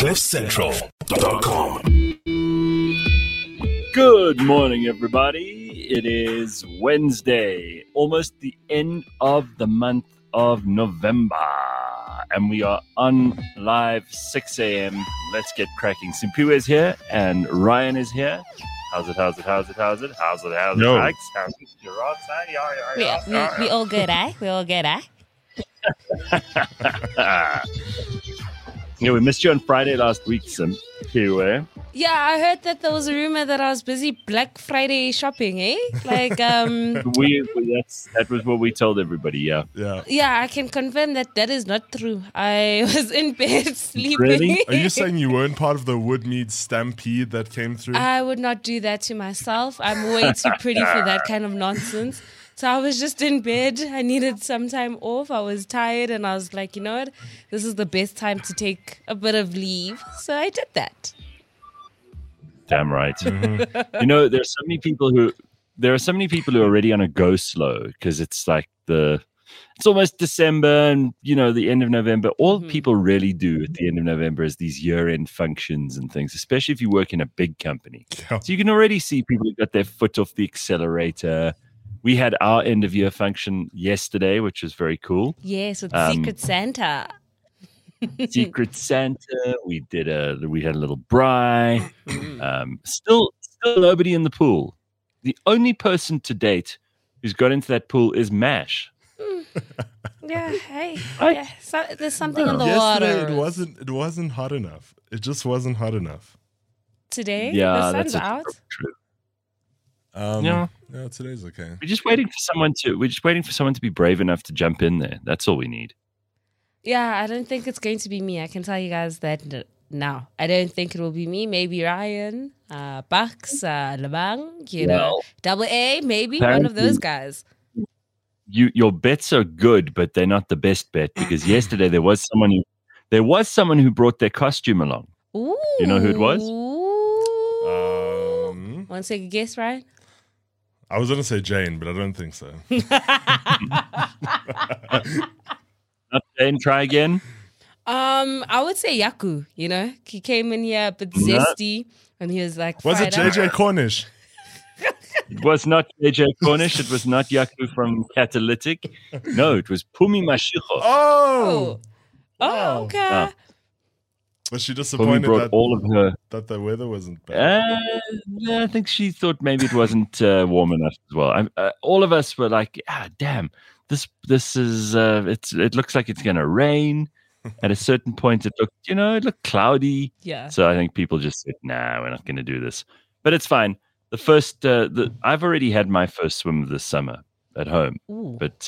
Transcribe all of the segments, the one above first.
CliffCentral.com. Good morning, everybody. It is Wednesday, almost the end of the month of November, and we are on live 6 a.m. Let's get cracking. Simpiwe is here, and Ryan is here. How's it? No. Alex? How's it? You're outside? We all good, eh? We all good, eh? Yeah, we missed you on Friday last week, Simpiwe. Yeah, I heard that there was a rumor that I was busy Black Friday shopping, eh? Like, That was what we told everybody, yeah. yeah, I can confirm that is not true. I was in bed sleeping. Really? Are you saying you weren't part of the Woodmead stampede that came through? I would not do that to myself. I'm way too pretty for that kind of nonsense. So I was just in bed. I needed some time off. I was tired and I was like, you know what? This is the best time to take a bit of leave. So I did that. Damn right. Mm-hmm. You know, there are so many people who are already on a go slow because it's like it's almost December and, you know, the end of November. All people really do at the end of November is these year-end functions and things, especially if you work in a big company. Yeah. So you can already see people who got their foot off the accelerator. We had our end of year function yesterday, which was very cool. Yes, with Secret Santa. Secret Santa. We had a little braai. Still nobody in the pool. The only person to date who's got into that pool is Mash. Yeah, hey, yeah. So, there's something in the Yesterday water. it wasn't hot enough. It just wasn't hot enough. Today, Yeah, the sun's that's out. true. Yeah, today's okay. We're just waiting for someone to be brave enough to jump in there. That's all we need. Yeah, I don't think it's going to be me. I can tell you guys that now. I don't think it will be me. Maybe Ryan, Bucks, Labang, Double A, maybe one of those guys. Your bets are good, but they're not the best bet because yesterday there was someone who brought their costume along. Ooh. You know who it was? Want to take a guess, Ryan? I was gonna say Jane, but I don't think so. Not Jane, try again. I would say Yaku. You know, he came in here a bit zesty, and he was like, Was it fired up. JJ Cornish? It was not JJ Cornish. It was not Yaku from Catalytic. No, it was Pumi Mashiko. Oh, Oh, okay. was she Pumi disappointed brought all of her. that the weather wasn't bad? Yeah, I think she thought maybe it wasn't warm enough as well. All of us were like, damn, this is it looks like it's gonna rain. At a certain point, it looked cloudy. Yeah. So I think people just said, nah, we're not going to do this. But it's fine. The first, I've already had my first swim of the summer at home. Ooh. But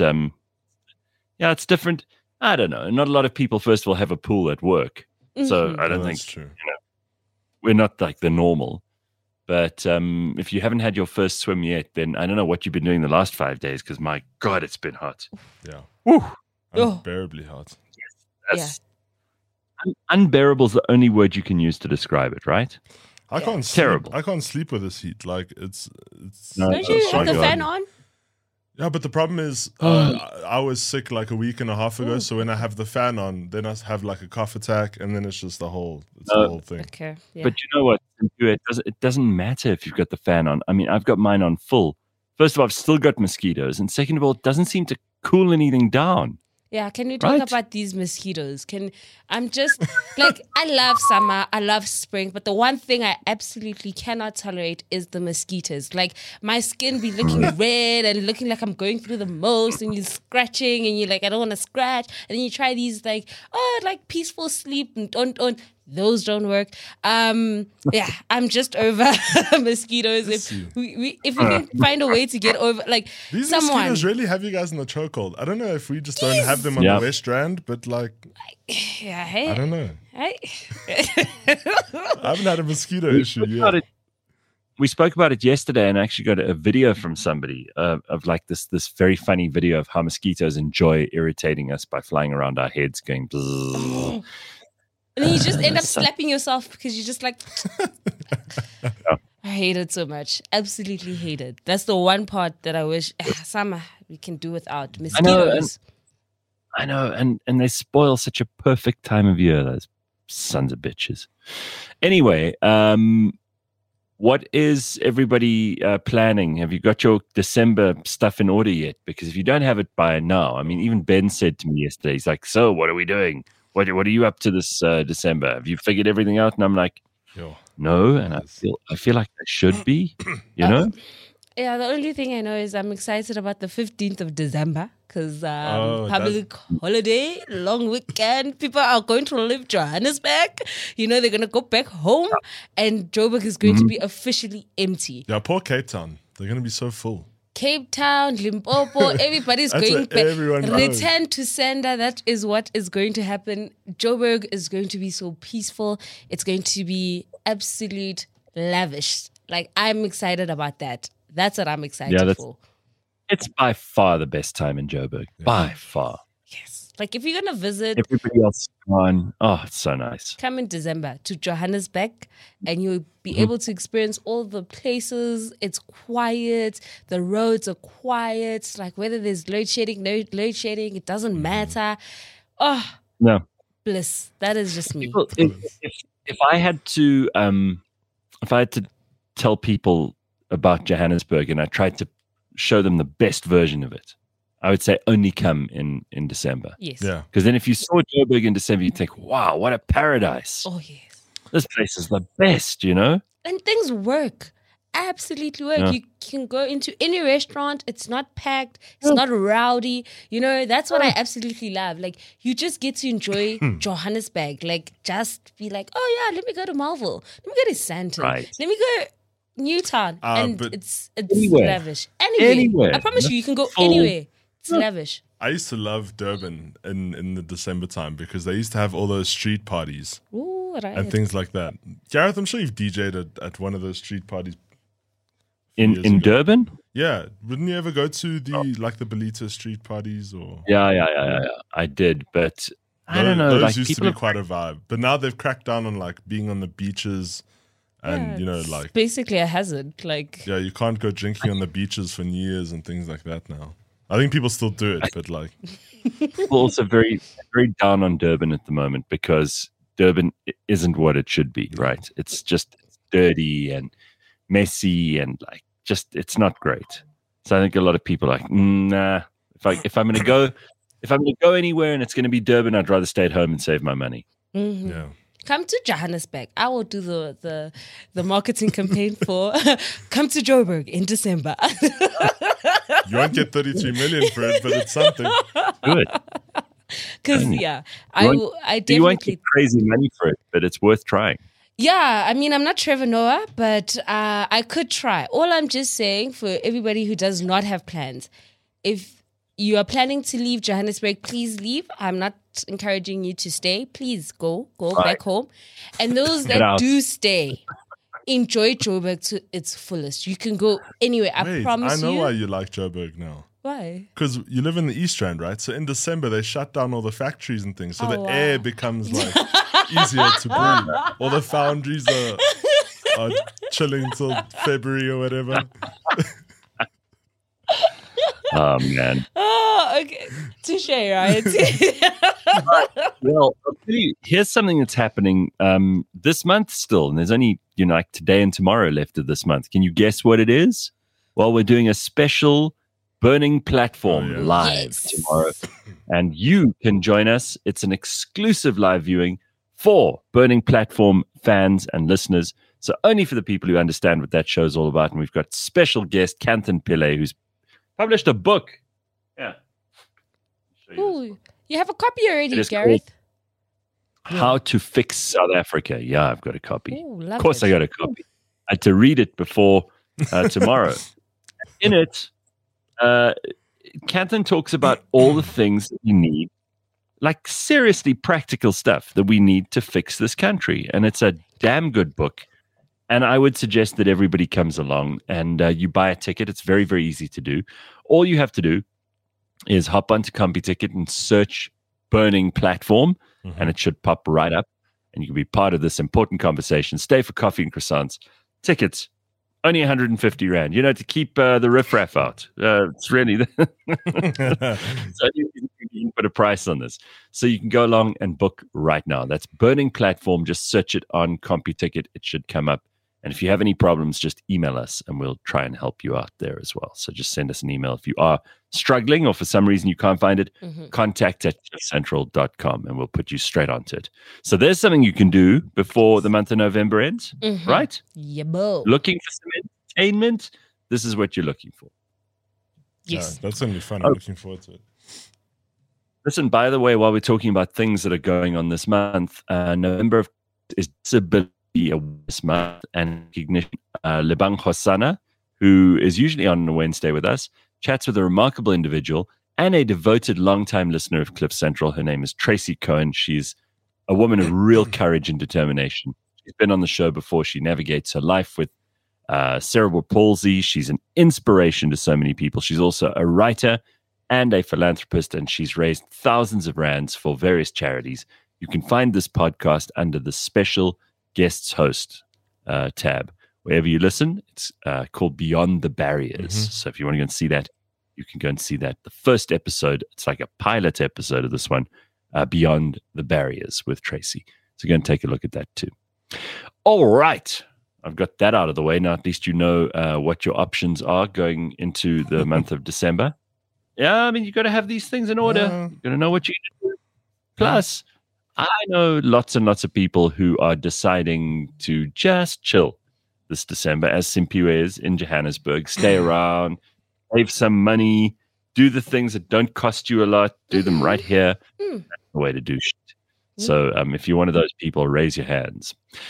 yeah, it's different. I don't know. Not a lot of people, first of all, have a pool at work. So I don't think That's true. we're not like the normal. But if you haven't had your first swim yet, then I don't know what you've been doing the last 5 days because my God, it's been hot. Yeah, Woo. unbearably hot. That's unbearable is the only word you can use to describe it, right? I can't Terrible. I can't sleep with this heat. Like it's. No, Don't you have the God. fan on? Yeah, but the problem is, I was sick like a week and a half ago. So when I have the fan on, then I have like a cough attack, and then it's just the whole thing. Okay. Yeah. But you know what? It doesn't matter if you've got the fan on. I mean, I've got mine on full. First of all, I've still got mosquitoes. And second of all, it doesn't seem to cool anything down. Yeah, can we talk Right? about these mosquitoes? I'm just like, I love summer, I love spring, but the one thing I absolutely cannot tolerate is the mosquitoes. Like, my skin be looking red and looking like I'm going through the most, and you're scratching, and you're like, I don't want to scratch. And then you try these like peaceful sleep, and don't. Those don't work. Yeah, I'm just over mosquitoes. If we can find a way to get over, like, These someone. mosquitoes really have you guys in the chokehold. I don't know if we just don't have them on Yeah. the West Strand, but like, Yeah, hey. I don't know. Hey. I haven't had a mosquito issue yet. We spoke about it yesterday, and I actually got a video from somebody of like this very funny video of how mosquitoes enjoy irritating us by flying around our heads, going. Bzzz. And then you just end up slapping yourself because you're just like, I hate it so much. Absolutely hate it. That's the one part that I wish summer we can do without mosquitoes. I know, and they spoil such a perfect time of year. Those sons of bitches. Anyway, what is everybody planning? Have you got your December stuff in order yet? Because if you don't have it by now, I mean, even Ben said to me yesterday, he's like, so what are we doing? What are you up to this December? Have you figured everything out? And I'm like, no. And I feel like I should be, you know? Yeah, the only thing I know is I'm excited about the 15th of December because public holiday, long weekend. People are going to leave Johannesburg. You know, they're going to go back home and Joburg is going to be officially empty. Yeah, poor Cape Town. They're going to be so full. Cape Town, Limpopo, everybody's going back. Return to sender. That is what is going to happen. Joburg is going to be so peaceful. It's going to be absolute lavish. Like, I'm excited about that. That's what I'm excited for. It's by far the best time in Joburg. Yeah. By far. Yes. Like if you're going to visit. Everybody else is gone. Oh, it's so nice. Come in December to Johannesburg and you'll be able to experience all the places. It's quiet. The roads are quiet. Like whether there's load shedding, no load shedding, it doesn't matter. Oh, no. Bliss. That is just me. People, if I had to tell people about Johannesburg and I tried to show them the best version of it, I would say only come in December. Yes. Yeah. Because then if you saw Joburg in December, you'd think, wow, what a paradise. Oh, yes. This place is the best, you know? And things work. Absolutely work. Yeah. You can go into any restaurant. It's not packed. It's not rowdy. You know, that's what I absolutely love. Like, you just get to enjoy Johannesburg. Like, just be like, oh, yeah, let me go to Marvel. Let me go to Sandton. Right. Let me go Newtown. And it's anywhere. Lavish. Anywhere. I promise you can go anywhere. It's lavish. I used to love Durban in the December time because they used to have all those street parties. Ooh, right. And things like that. Gareth, I'm sure you've DJ'd at one of those street parties. In Durban? Yeah. Wouldn't you ever go to the Belita street parties or? Yeah. I did, but I don't know. Those used to be quite a vibe. But now they've cracked down on being on the beaches and, it's basically a hazard. Yeah, you can't go drinking on the beaches for New Year's and things like that now. I think people still do it, but people also very, very down on Durban at the moment because Durban isn't what it should be, right? It's just dirty and messy and it's not great. So I think a lot of people are like, nah. If I'm gonna go anywhere and it's gonna be Durban, I'd rather stay at home and save my money. Mm-hmm. Yeah. Come to Johannesburg. I will do the marketing campaign for come to Joburg in December. You won't get 33 million for it, but it's something. Good. Because I definitely. You won't get crazy money for it, but it's worth trying. Yeah, I mean, I'm not Trevor Noah, but I could try. All I'm just saying for everybody who does not have plans, if you are planning to leave Johannesburg, please leave. I'm not encouraging you to stay. Please go back home. And those that do stay, enjoy Joburg to its fullest. You can go anywhere. I promise you. I know why you like Joburg now. Why? Because you live in the East Rand, right? So in December, they shut down all the factories and things. So the air becomes easier to breathe. All the foundries are chilling till February or whatever. Oh, man. Oh, okay. Touche, right? Well, I'll tell you, here's something that's happening this month still. And there's only, today and tomorrow left of this month. Can you guess what it is? Well, we're doing a special Burning Platform live tomorrow. And you can join us. It's an exclusive live viewing for Burning Platform fans and listeners. So only for the people who understand what that show's all about. And we've got special guest, Kanthan Pillay, who's published a book. Yeah. Ooh, you have a copy already, Gareth. How to Fix South Africa. Yeah, I've got a copy. Ooh, of course, I got a copy. I had to read it before tomorrow. In it, Kanthan talks about all the things that we need, like seriously practical stuff that we need to fix this country. And it's a damn good book. And I would suggest that everybody comes along and you buy a ticket. It's very, very easy to do. All you have to do is hop onto CompuTicket and search Burning Platform, and it should pop right up. And you can be part of this important conversation. Stay for coffee and croissants. Tickets, only 150 Rand, to keep the riffraff out. It's really... So put a price on this. So you can go along and book right now. That's Burning Platform. Just search it on CompuTicket. It should come up. And if you have any problems, just email us and we'll try and help you out there as well. So just send us an email. If you are struggling or for some reason you can't find it, contact@cliffcentral.com and we'll put you straight onto it. So there's something you can do before the month of November ends, right? Yeah, bo. Looking for some entertainment, this is what you're looking for. Yes. Yeah, that's going to be fun. I'm looking forward to it. Listen, by the way, while we're talking about things that are going on this month, November is Disability Awareness Month and recognition. Lebang Hosanna, who is usually on a Wednesday with us, chats with a remarkable individual and a devoted long-time listener of Cliff Central. Her name is Tracy Cohen. She's a woman of real courage and determination. She's been on the show before. She navigates her life with cerebral palsy. She's an inspiration to so many people. She's also a writer and a philanthropist, and she's raised thousands of rands for various charities. You can find this podcast under the special guests host tab. Wherever you listen, it's called Beyond the Barriers. So if you want to go and see that, you can go and see that. The first episode, it's like a pilot episode of this one, Beyond the Barriers with Tracy. So go and take a look at that too. All right. I've got that out of the way. Now at least you know what your options are going into the month of December. Yeah, I mean, you got to have these things in order. You got to know what you're going to do. Plus, I know lots and lots of people who are deciding to just chill this December, as Simpiwe is in Johannesburg. Stay around, save some money, do the things that don't cost you a lot, do them right here. That's the way to do shit. So if you're one of those people, raise your hands.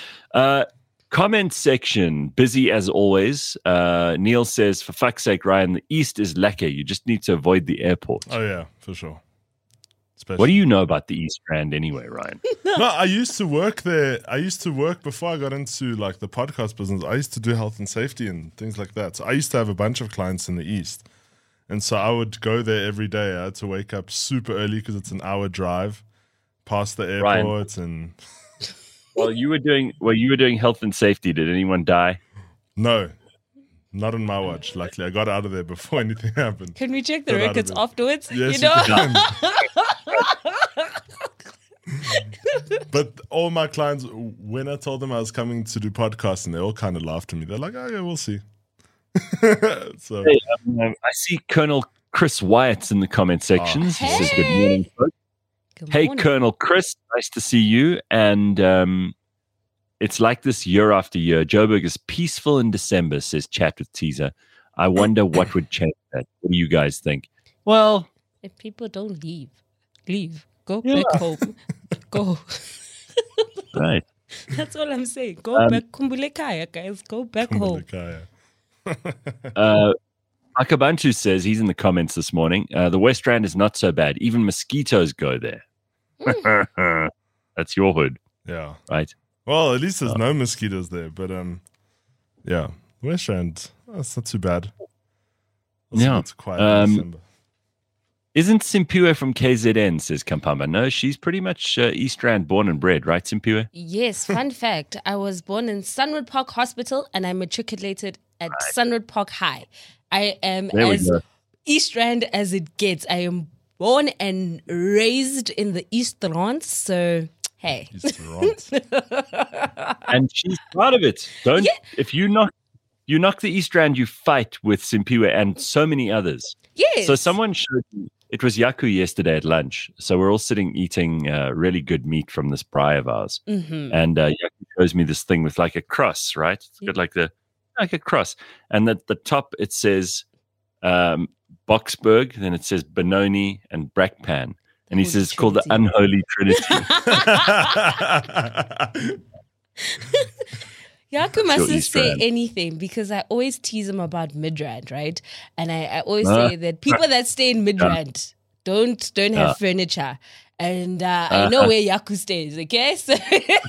Comment section, busy as always. Neil says, for fuck's sake, Ryan, the East is lekker. You just need to avoid the airport. Oh, yeah, for sure. Especially. What do you know about the East Rand anyway, Ryan? No, I used to work there. I used to work before I got into like the podcast business. I used to do health and safety and things like that. So I used to have a bunch of clients in the East. And so I would go there every day. I had to wake up super early because it's an hour drive past the airport. Ryan. And while you were doing health and safety, did anyone die? No. Not on my watch. Luckily, I got out of there before anything happened. Can we check the records afterwards? Yes, you know? you can. But all my clients, when I told them I was coming to do podcasting, they all kind of laughed at me. They're like, okay, we'll see. So, hey, I see Colonel Chris Wyatt's in the comment sections. He says, good morning, folks. Good Hey, morning. Colonel Chris, nice to see you. And it's like this year after year. Joburg is peaceful in December, says Chat with Teaser. I wonder what would change that. What do you guys think? Well, If people don't leave. Go back home. Go. right. That's all I'm saying. Go back. Kumbule kaya, guys. Go back home. Akabantu says, he's in the comments this morning, the West Rand is not so bad. Even mosquitoes go there. That's your hood. Yeah. Right. Well, at least there's no mosquitoes there. But yeah, West Rand, that's not too bad. Yeah. It's quiet in December. Isn't Simpiwe from KZN, says Kampamba? No, she's pretty much East Rand born and bred, right, Simpiwe? Yes, fun fact. I was born in Sunwood Park Hospital and I matriculated at Sunwood Park High. I am as East Rand as it gets. I am born and raised in the East Rand, so hey. East Rand. And she's proud of it. If you knock the East Rand, you fight with Simpiwe and so many others. Yes. So someone showed me, it was Yaku yesterday at lunch. So we're all sitting eating really good meat from this braai of ours. Mm-hmm. And Yaku shows me this thing with like a cross, right? It's got like a cross. And at the top it says Boksburg, then it says Benoni and Brakpan. And he says it's called the Unholy Trinity. Yaku mustn't say anything because I always tease him about Midrand, right? And I always say that people that stay in Midrand don't have furniture. And I know where Yaku stays, okay? So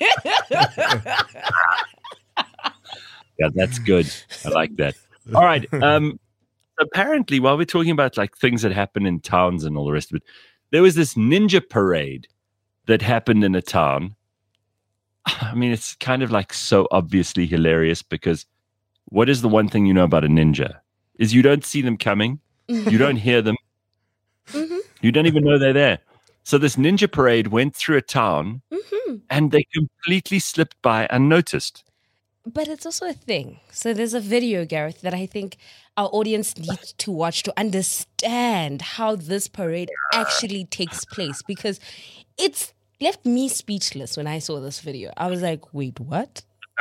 yeah, that's good. I like that. All right. Apparently, while we're talking about like things that happen in towns and all the rest of it, there was this ninja parade that happened in a town. I mean, it's kind of like so obviously hilarious because what is the one thing you know about a ninja? Is you don't see them coming. You don't hear them. You don't even know they're there. So this ninja parade went through a town and they completely slipped by unnoticed. But it's also a thing. So there's a video, Gareth, that I think our audience needs to watch to understand how this parade actually takes place, because it's left me speechless when I saw this video. I was like, wait, what?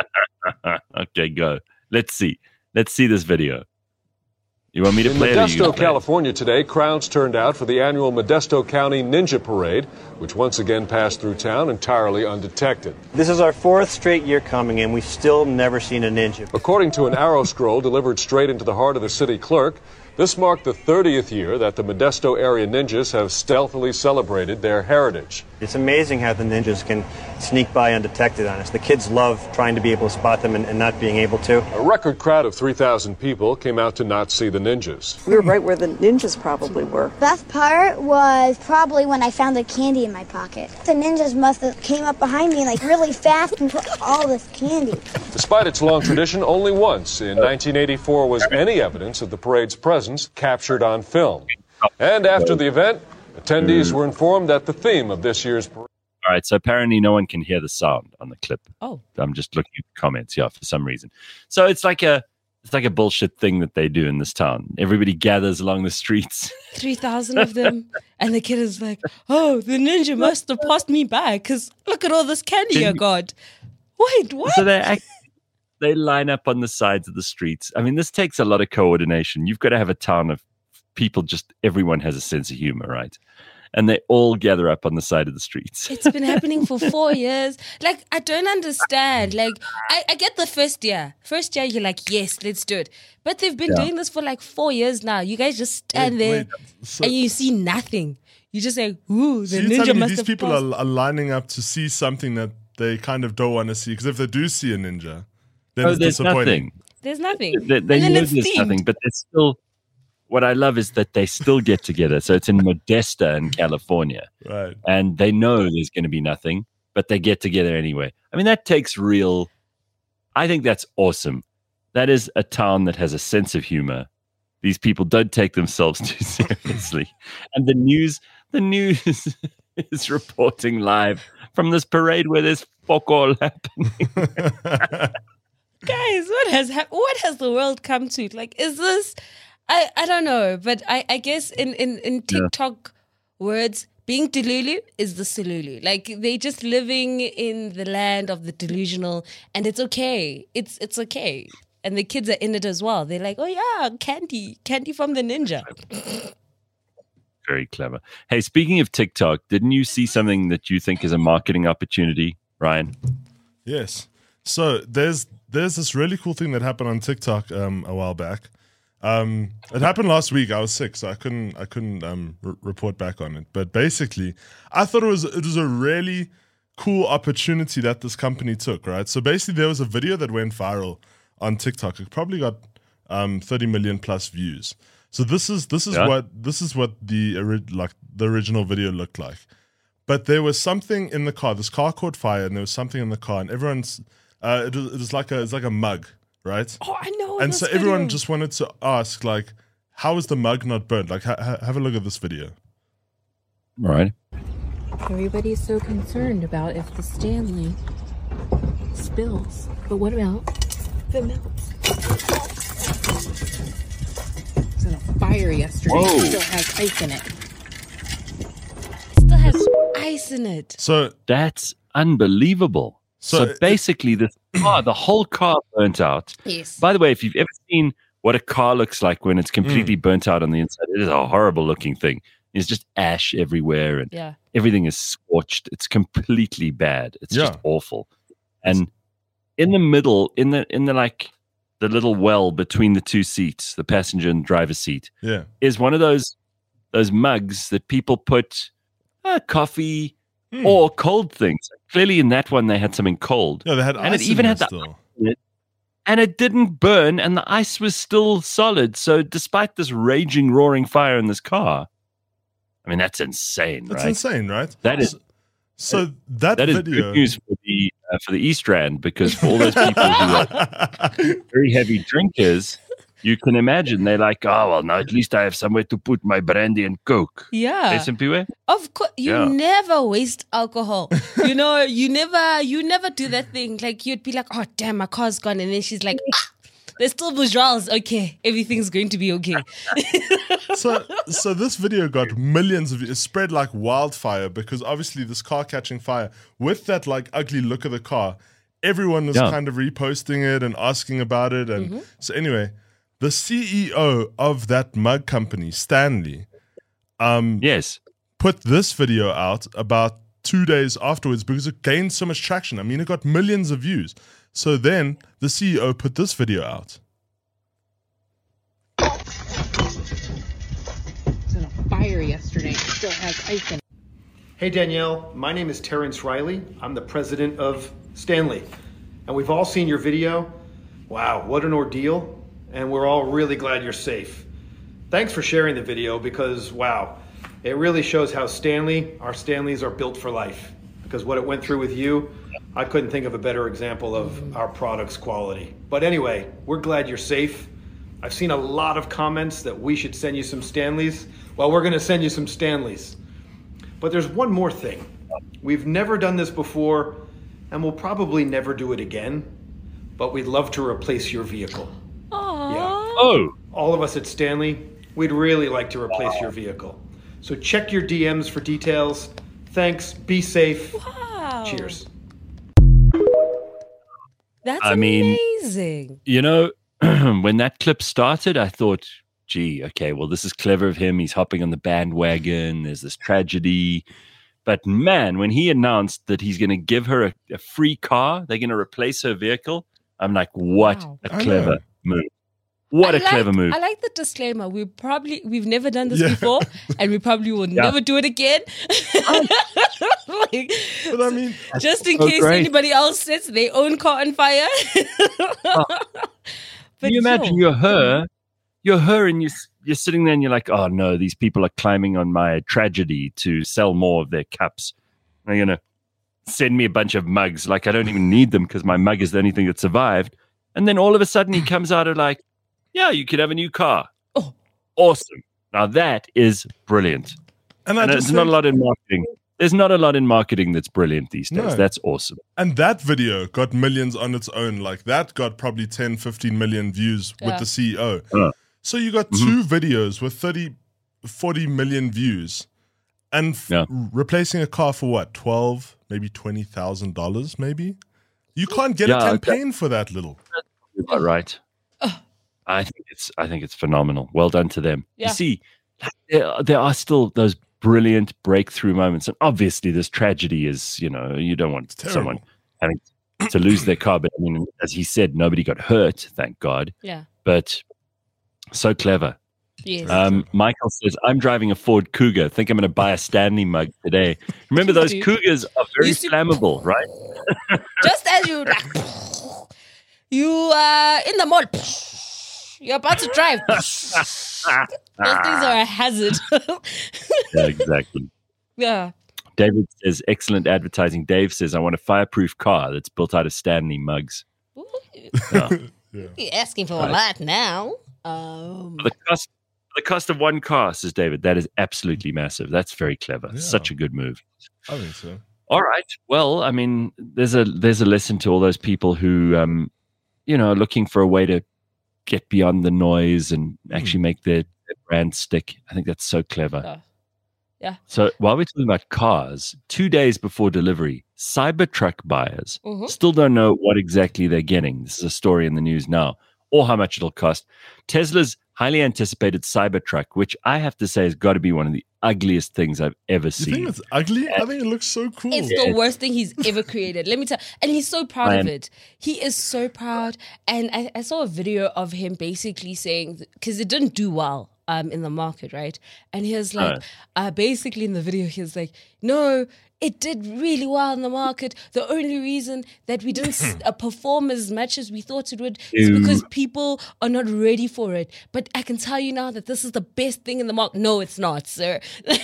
Okay, go. Let's see this video. You want me to play it? In Modesto, California today, crowds turned out for the annual Modesto County Ninja Parade, which once again passed through town entirely undetected. This is our 4th straight year coming in. We've still never seen a ninja. According to an arrow scroll delivered straight into the heart of the city clerk, this marked the 30th year that the Modesto area ninjas have stealthily celebrated their heritage. It's amazing how the ninjas can sneak by undetected on us. The kids love trying to be able to spot them and not being able to. A record crowd of 3,000 people came out to not see the ninjas. We were right where the ninjas probably were. Best part was probably when I found the candy in my pocket. The ninjas must have came up behind me like really fast and took all this candy. Despite its long tradition, only once in 1984 was any evidence of the parade's presence captured on film. And after the event, attendees were informed that the theme of this year's parade... All right, so apparently no one can hear the sound on the clip. Oh. I'm just looking at the comments here for some reason. So it's like a bullshit thing that they do in this town. Everybody gathers along the streets. 3,000 of them. And the kid is like, oh, the ninja must have passed me by because look at all this candy I got. Wait, what? So they line up on the sides of the streets. I mean, this takes a lot of coordination. You've got to have a town of people, just everyone has a sense of humor, right? And they all gather up on the side of the streets. It's been happening for 4 years. Like, I don't understand. Like, I get the first year. First year, you're like, yes, let's do it. But they've been doing this for like 4 years now. You guys just stand there and you see nothing. You just say, ooh, the ninja must these have people passed. are lining up to see something that they kind of don't want to see. Because if they do see a ninja, then it's there's disappointing. nothing. There's nothing. They And then know it's there's themed. nothing, but there's still... What I love is that they still get together. So it's in Modesto in California. Right. And they know there's going to be nothing, but they get together anyway. I mean, that takes real... I think that's awesome. That is a town that has a sense of humor. These people don't take themselves too seriously. And the news is reporting live from this parade where there's fuck all happening. Guys, what has the world come to? Like, is this... I don't know, but I guess in TikTok words, being delulu is the Silulu. Like, they just living in the land of the delusional, and it's okay. It's okay. And the kids are in it as well. They're like, oh yeah, candy from the ninja. Very clever. Hey, speaking of TikTok, didn't you see something that you think is a marketing opportunity, Ryan? Yes. So there's this really cool thing that happened on TikTok a while back. It happened last week. I was sick, so I couldn't report back on it. But basically, I thought it was a really cool opportunity that this company took. Right. So basically, there was a video that went viral on TikTok. It probably got 30 million plus views. So this is what the original video looked like. But there was something in the car. This car caught fire, and there was something in the car, and everyone's it was like a mug. Right? Oh, I know. And so everyone just wanted to ask, like, how is the mug not burnt? Like, have a look at this video. All right. Everybody's so concerned about if the Stanley spills. But what about if it melts? It was in a fire yesterday. Whoa. It still has ice in it. Still has ice in it. So That's unbelievable. So basically, the whole car burnt out. Yes. By the way, if you've ever seen what a car looks like when it's completely burnt out on the inside, it is a horrible looking thing. There's just ash everywhere, and everything is scorched. It's completely bad. It's just awful. And in the middle, in the like the little well between the two seats, the passenger and driver's seat, is one of those mugs that people put coffee. Or cold things. Clearly, in that one, they had something cold. Yeah, they had and ice it even in had there the still. ice in it, and it didn't burn, and the ice was still solid. So, despite this raging, roaring fire in this car, I mean, that's insane, That's right? insane, right? That is. So that is video... good news for the East Rand, because for all those people who are very heavy drinkers, you can imagine they're like, oh, well, now at least I have somewhere to put my brandy and Coke. Yeah. SMP? Of course, you never waste alcohol. You know, you never do that thing. Like, you'd be like, oh, damn, my car's gone. And then she's like, there's still bourgeois. Okay, everything's going to be okay. So this video got millions of views, spread like wildfire, because obviously this car catching fire with that like ugly look of the car. Everyone was kind of reposting it and asking about it. And so anyway, the CEO of that mug company, Stanley, put this video out about 2 days afterwards because it gained so much traction. I mean, it got millions of views. So then the CEO put this video out. It was in a fire yesterday. It still has ice in it. Hey Danielle, my name is Terrence Riley. I'm the president of Stanley. And we've all seen your video. Wow, what an ordeal. And we're all really glad you're safe. Thanks for sharing the video because, wow, it really shows how our Stanleys are built for life. Because what it went through with you, I couldn't think of a better example of our product's quality. But anyway, we're glad you're safe. I've seen a lot of comments that we should send you some Stanleys. Well, we're gonna send you some Stanleys. But there's one more thing. We've never done this before, and we'll probably never do it again, but we'd love to replace your vehicle. Aww. Yeah. Oh. All of us at Stanley, we'd really like to replace your vehicle. So check your DMs for details. Thanks, be safe. Wow. Cheers. That's amazing. You know, when that clip started, I thought, gee, okay, well, this is clever of him. He's hopping on the bandwagon. There's this tragedy. But man, when he announced that he's going to give her a free car, they're going to replace her vehicle, I'm like, what a clever move. What a clever move. I like the disclaimer. We've never done this before, and we probably will never do it again. But I mean, just in case anybody else sets their own car on fire. Can you imagine you're her and you're sitting there and you're like, oh no, these people are climbing on my tragedy to sell more of their cups. They're going to send me a bunch of mugs. Like I don't even need them because my mug is the only thing that survived. And then all of a sudden he comes out of like, yeah, you could have a new car. Oh, awesome. Now that is brilliant. And there's not a lot in marketing. There's not a lot in marketing that's brilliant these days. No. That's awesome. And that video got millions on its own. Like that got probably 10, 15 million views with the CEO. So you got two videos with 30, 40 million views and replacing a car for what? 12, maybe $20,000 maybe? You can't get a campaign for that little. Right. I think it's phenomenal. Well done to them. Yeah. You see, there are still those brilliant breakthrough moments, and obviously this tragedy is, you don't want someone having to lose their car. But I mean, as he said, nobody got hurt, thank God. Yeah. But so clever. Yes. Michael says, I'm driving a Ford Cougar. Think I'm going to buy a Stanley mug today. Remember, those Cougars are very flammable, right? Just as you are in the mall. You're about to drive. Those things are a hazard. Yeah, exactly. Yeah. David says, excellent advertising. Dave says, I want a fireproof car that's built out of Stanley mugs. You're asking for a lot now. The cost of one car, says David, that is absolutely massive. That's very clever. Yeah. Such a good move. I think so. All right. Well, I mean, there's a lesson to all those people who, are looking for a way to get beyond the noise and actually make their brand stick. I think that's so clever. Yeah. So while we're talking about cars, 2 days before delivery, Cybertruck buyers still don't know what exactly they're getting. This is a story in the news now, or how much it'll cost. Tesla's highly anticipated Cybertruck, which I have to say has got to be one of the ugliest things I've ever seen. You think it's ugly? I think it looks so cool. It's the worst thing he's ever created. Let me tell you. And he's so proud of it. He is so proud. And I saw a video of him basically saying, because it didn't do well in the market, right? And he was like, basically in the video, he was like, no, it did really well in the market. The only reason that we didn't perform as much as we thought it would is because people are not ready for it. But I can tell you now that this is the best thing in the market. No, it's not, sir.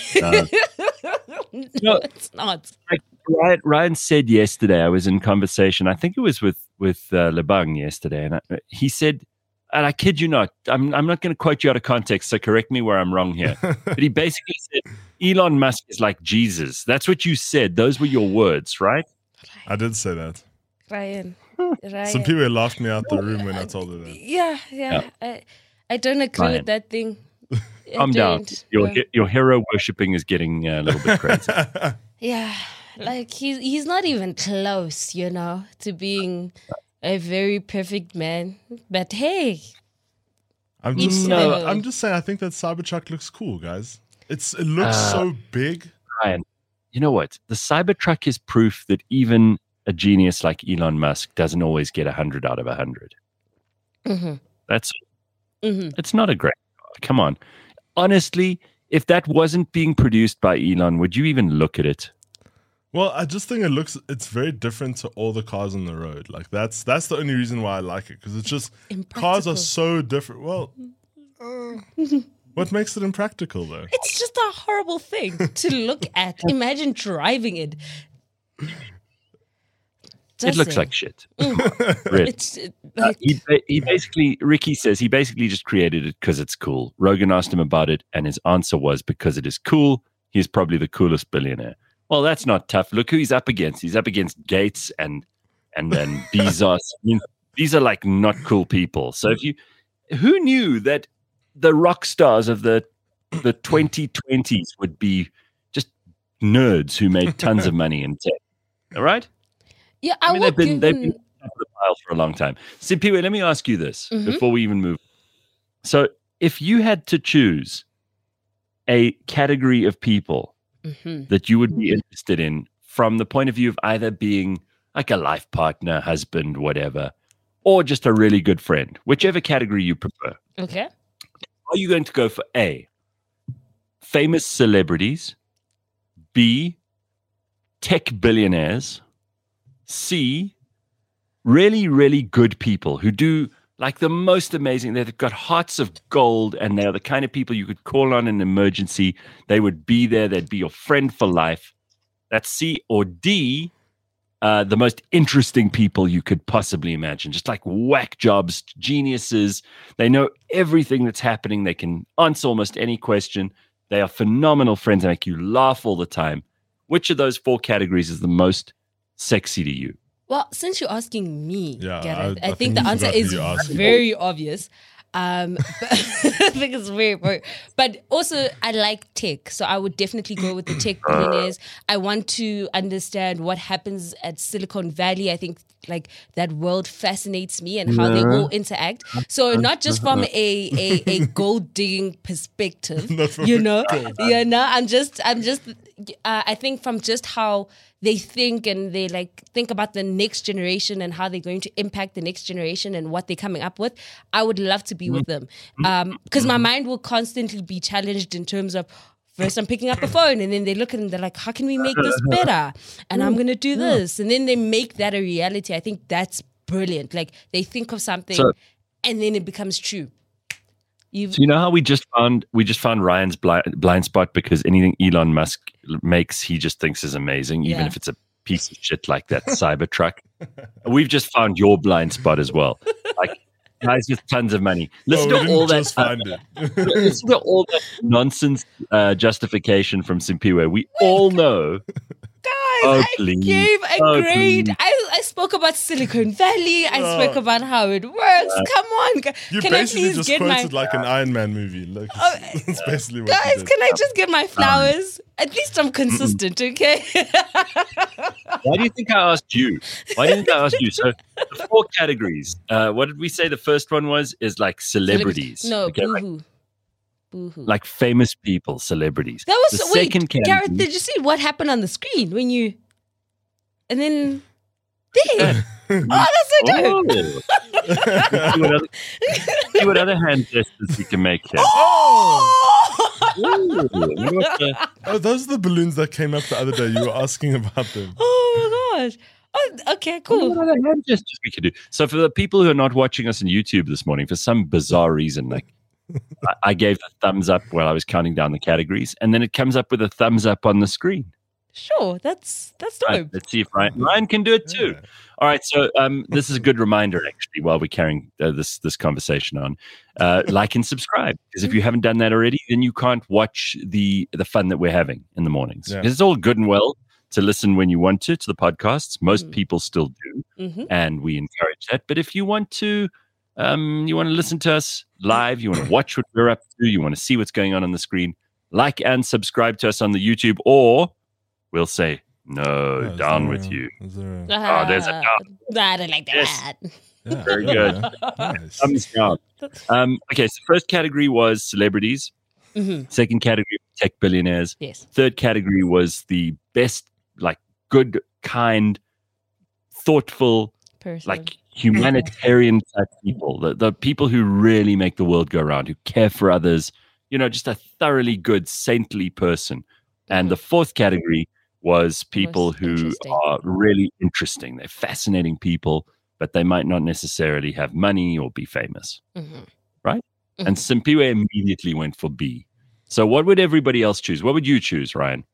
No, it's not. Like Ryan said yesterday, I was in conversation, I think it was with Lebang yesterday, and he said, and I kid you not, I'm not going to quote you out of context, so correct me where I'm wrong here. But he basically said, Elon Musk is like Jesus. That's what you said. Those were your words, right? I did say that. Ryan. Some people laughed me out the room when I told her that. Yeah. I don't agree with that thing. Calm down. Your hero worshipping is getting a little bit crazy. Yeah, like he's not even close, to being a very perfect man. But hey, I'm just saying. I think that Cybertruck looks cool, guys. It looks so big. Ryan, you know what? The Cybertruck is proof that even a genius like Elon Musk doesn't always get 100 out of 100. Mm-hmm. It's not a great car. Come on. Honestly, if that wasn't being produced by Elon, would you even look at it? Well, I just think it's very different to all the cars on the road. Like that's the only reason why I like it, because it's just cars are so different. Well, what makes it impractical though? It's just a horrible thing to look at. Imagine driving it. It looks like shit. Really. He basically, Ricky says, he basically just created it because it's cool. Rogan asked him about it, and his answer was because it is cool. He's probably the coolest billionaire. Well, that's not tough. Look who he's up against. He's up against Gates and then Bezos. I mean, these are like not cool people. So who knew that the rock stars of the 2020s would be just nerds who made tons of money in tech? All right. Yeah, I mean, they've been up the pile for a long time. Simpiwe, let me ask you this before we even move. So, if you had to choose a category of people that you would be interested in from the point of view of either being like a life partner, husband, whatever, or just a really good friend, whichever category you prefer. Okay. Are you going to go for A, famous celebrities, B, tech billionaires, C, really, really good people who do like the most amazing, they've got hearts of gold, and they're the kind of people you could call on in an emergency. They would be there. They'd be your friend for life. That's C. Or D, the most interesting people you could possibly imagine, just like whack jobs, geniuses. They know everything that's happening. They can answer almost any question. They are phenomenal friends. They make you laugh all the time. Which of those four categories is the most sexy to you? Well, since you're asking me, Gareth, I I think the answer is very obvious. I think it's very, but also I like tech, so I would definitely go with the tech billionaires. I want to understand what happens at Silicon Valley. I think like that world fascinates me and how they all interact. So not just from a gold digging perspective, I think from just how they think, and they like think about the next generation and how they're going to impact the next generation and what they're coming up with. I would love to be with them because my mind will constantly be challenged in terms of, first I'm picking up a phone and then they look at it and they're like, how can we make this better? And I'm going to do this. And then they make that a reality. I think that's brilliant. Like they think of something and then it becomes true. So you know how we just found Ryan's blind spot, because anything Elon Musk makes, he just thinks is amazing, even if it's a piece of shit like that Cybertruck. We've just found your blind spot as well. Like guys with tons of money. Listen to all that. Listen to all that nonsense justification from Simpiwe. We all know. Guys, I gave a grade. I spoke about Silicon Valley. I spoke about how it works. Come on. You can basically I please just get quoted like an Iron Man movie. Like, that's basically what guys, you did. can I just get my flowers? At least I'm consistent, okay? Why do you think I asked you? So the four categories. What did we say the first one was? Is like celebrities. No, okay, boohoo. Boohoo. Like famous people, celebrities. That was the second category. Gareth, did you see what happened on the screen when you? And then there. Oh, that's so dope. See what other hand gestures you can make here. Oh, those are the balloons that came up the other day. You were asking about them. Oh my gosh. Oh, okay, cool. What other hand gestures we can do? So for the people who are not watching us on YouTube this morning, for some bizarre reason, like I gave a thumbs up while I was counting down the categories, and then it comes up with a thumbs up on the screen. Sure, that's dope. Right, let's see if Ryan can do it too. All right, so this is a good reminder, actually, while we're carrying this conversation on. Like and subscribe, because if you haven't done that already, then you can't watch the fun that we're having in the mornings. Yeah. It's all good and well to listen when you want to the podcasts. Most people still do, and we encourage that. But if you want to listen to us live, you want to watch what we're up to, you want to see what's going on the screen, like and subscribe to us on the YouTube, or we'll say, no, down with you. Is there Oh, there's a down. I don't like that. Yes. yeah. Very good. Nice. Thumbs down. Okay, so first category was celebrities. Second category, tech billionaires. Yes. Third category was the best, like, good, kind, thoughtful, Person. like humanitarian type people. The people who really make the world go round, who care for others. Just a thoroughly good, saintly person. And the fourth category was people Most who interesting. are really interesting. They're fascinating people, but they might not necessarily have money or be famous. Right? And Simpiwe immediately went for B. So what would everybody else choose? What would you choose, Ryan?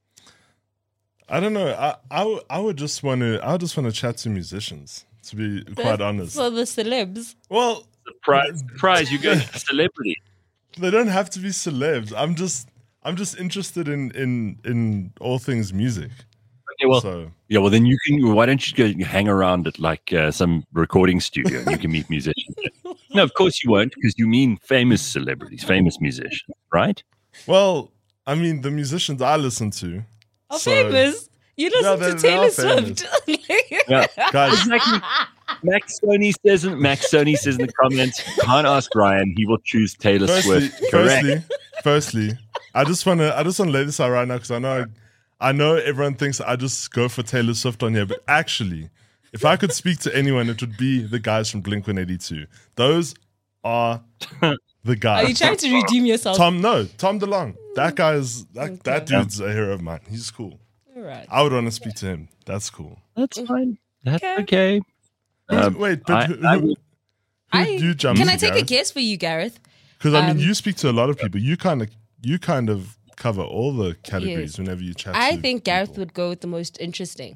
I don't know. I would just want to chat to musicians, to be quite honest. So the celebs. Well, Surprise, you go celebrity. they don't have to be celebs. I'm just interested in all things music. Okay, well, So well then why don't you go hang around at like some recording studio and you can meet musicians. No, of course you won't, because you mean famous celebrities, famous musicians, right? well, I mean the musicians I listen to. Are so- famous. You listen Yeah, to they are Taylor famous. Swift. Yeah. Guys, Exactly. Max Sony says in the comments, can't ask Ryan, he will choose Taylor Swift. Correct. Firstly, I just want to lay this out right now because I know everyone thinks I just go for Taylor Swift on here, but actually, if I could speak to anyone, it would be the guys from Blink-182. Those are the guys. Are you trying to redeem yourself? Tom DeLonge. That guy is that dude's a hero of mine. He's cool. All right. I would want to speak to him. That's cool. That's fine. That's okay. Wait, but who do you jump Can to, I take a Gareth? guess for you, Gareth? Because I mean, you speak to a lot of people. You kind of cover all the categories Yes. whenever you chat. I to think Gareth people. would go with the most interesting.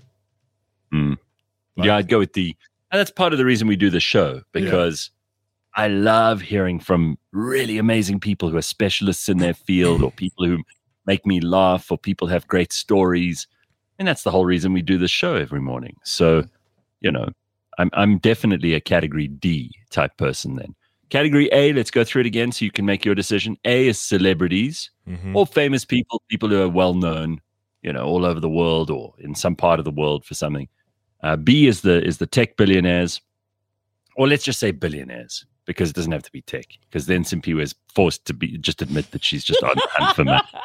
Yeah, I'd go with and that's part of the reason we do the show, because I love hearing from really amazing people who are specialists in their field, or people who make me laugh, or people who have great stories. And that's the whole reason we do the show every morning. So, I'm definitely a category D type person then. Category A, let's go through it again so you can make your decision. A is celebrities, or famous people who are well known, all over the world or in some part of the world for something. B is the tech billionaires, or let's just say billionaires, because it doesn't have to be tech, because then Simpiwe is forced to just admit that she's just on hunt for money.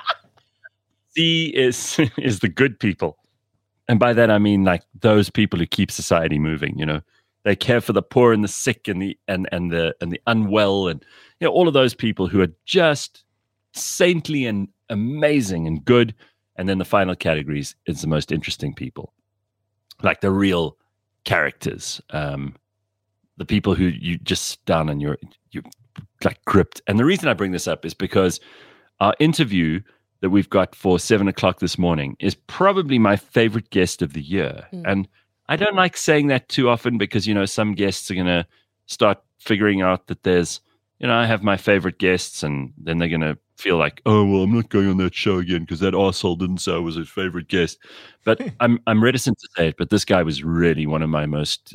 C is the good people. And by that I mean like those people who keep society moving, They care for the poor and the sick and the unwell, and all of those people who are just saintly and amazing and good. And then the final categories is the most interesting people, like the real characters, the people who you just sit down and you're like gripped. And the reason I bring this up is because our interview that we've got for 7:00 this morning is probably my favorite guest of the year. And I don't like saying that too often because, some guests are going to start figuring out that there's, I have my favorite guests, and then they're going to feel like, oh, well, I'm not going on that show again because that arsehole didn't say I was his favorite guest. But I'm reticent to say it, but this guy was really one of my most,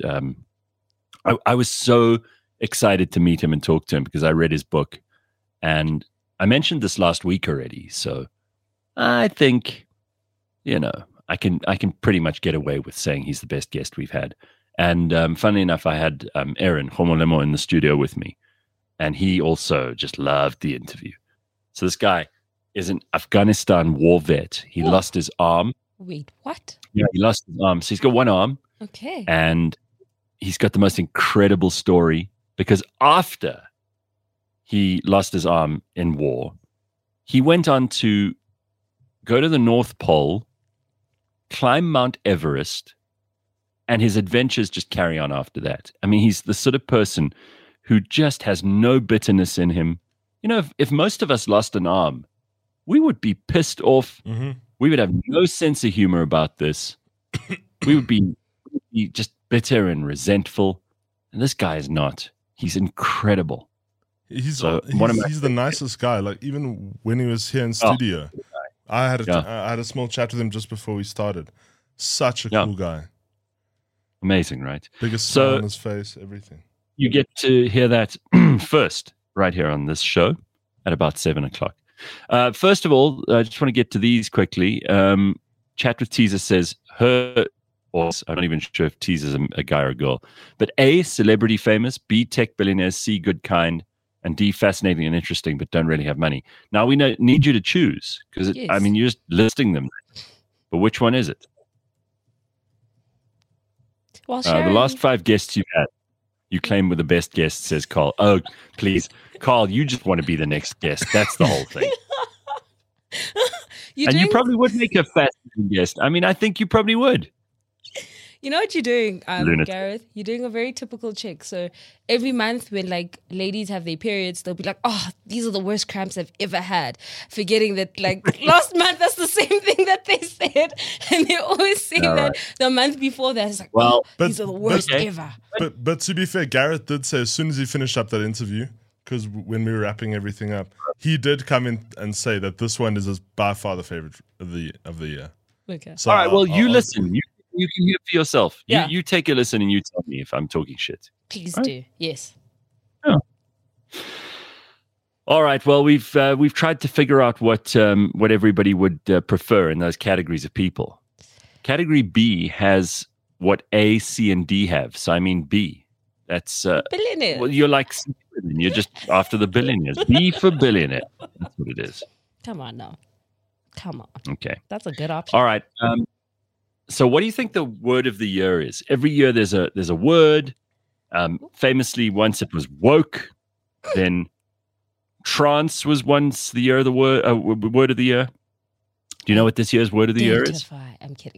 I was so excited to meet him and talk to him because I read his book. And I mentioned this last week already. So I think, I can pretty much get away with saying he's the best guest we've had. And funnily enough, I had Aaron Homolemo in the studio with me, and he also just loved the interview. So this guy is an Afghanistan war vet. He lost his arm. Wait, what? Yeah, he lost his arm. So he's got one arm. Okay. And he's got the most incredible story, because after he lost his arm in war, he went on to go to the North Pole, climb Mount Everest, and his adventures just carry on after that. I mean, he's the sort of person who just has no bitterness in him. If most of us lost an arm, we would be pissed off. We would have no sense of humor about this. We would be just bitter and resentful. And this guy is not. He's incredible. He's the nicest guy. Like, even when he was here in studio, I had a small chat with him just before we started. Such a cool guy. Amazing, right? Biggest smile on his face, everything. You get to hear that first right here on this show at about 7 o'clock. First of all, I just want to get to these quickly. Chat with Teaser says I'm not even sure if Teaser's a guy or a girl, but A, celebrity famous, B, tech billionaires, C, good kind, and D, fascinating and interesting, but don't really have money. Now we need you to choose because you're just listing them. But which one is it? Well, the last 5 guests you've had, you claim were the best guest, says Carl. Oh, please, Carl, you just want to be the next guest. That's the whole thing. You probably would make a fascinating guest. I mean, I think you probably would. You know what you're doing, Gareth? You're doing a very typical chick. So every month when like ladies have their periods, they'll be like, oh, these are the worst cramps I've ever had. Forgetting that like last month, that's the same thing that they said. And they always say that the month before that. It's like, these are the worst ever. But to be fair, Gareth did say as soon as he finished up that interview, because when we were wrapping everything up, he did come in and say that this one is by far the favorite of the year. Okay. So all right, well, you listen. You can hear for yourself. Yeah. You take a listen and you tell me if I'm talking shit. Please do. Yes. Oh. All right. Well, we've tried to figure out what everybody would prefer in those categories of people. Category B has what A, C, and D have. So I mean B. That's billionaires. Well, you're like you're just after the billionaires. B for billionaire. That's what it is. Come on now. Come on. Okay. That's a good option. All right. So what do you think the word of the year is? Every year there's a word. Famously, once it was woke, then trance was once the year of the word of the year. Do you know what this year's word of the year is? I'm kidding.